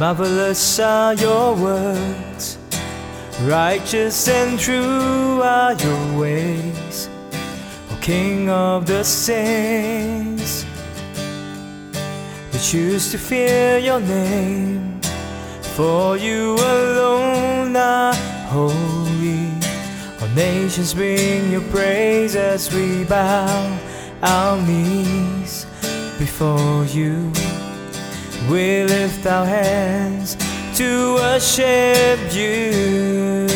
Marvelous are your words, righteous and true are your ways, O King of the saints. We choose to fear your name, for you alone are holy. All nations bring your praise as we bow our knees before you. We lift our hands to worship you.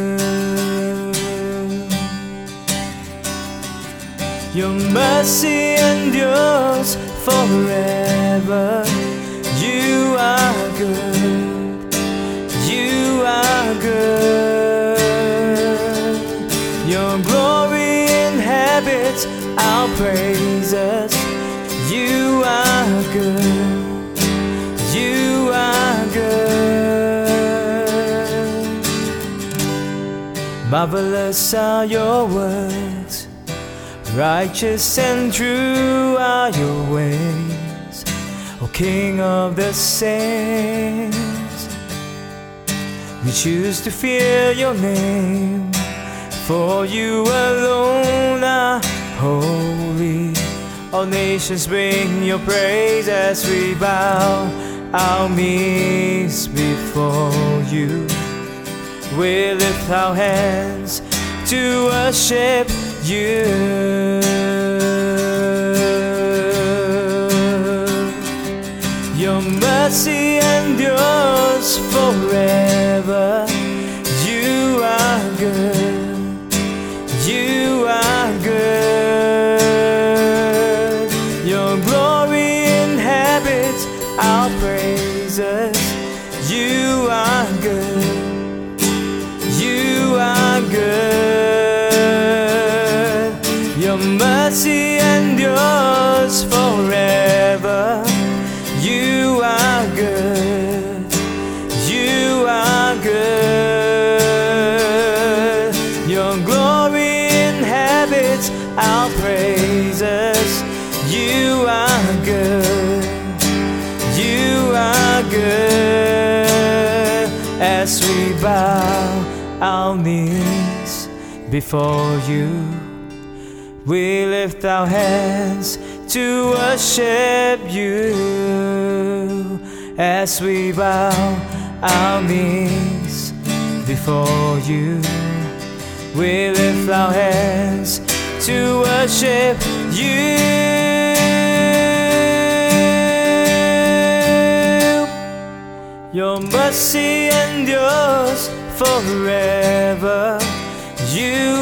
Your mercy endures forever. You are good. You are good. Your glory inhabits our praises. You are good. You are good. Marvelous are your words, righteous and true are your ways, O King of the saints. We choose to fear your name, for you alone are holy. All nations bring your praise as we bow our knees before you. We lift our hands to worship you. Your mercy endures forever. You are good. You are good. Your glory inhabits our praises. You are good. You are good. Your mercy endures forever. You are good. You are good. Your glory inhabits our praises. You are good. You are good. As we bow our knees before you, we lift our hands to worship you. As we bow our knees before you, we lift our hands to worship you. Your mercy endures forever. You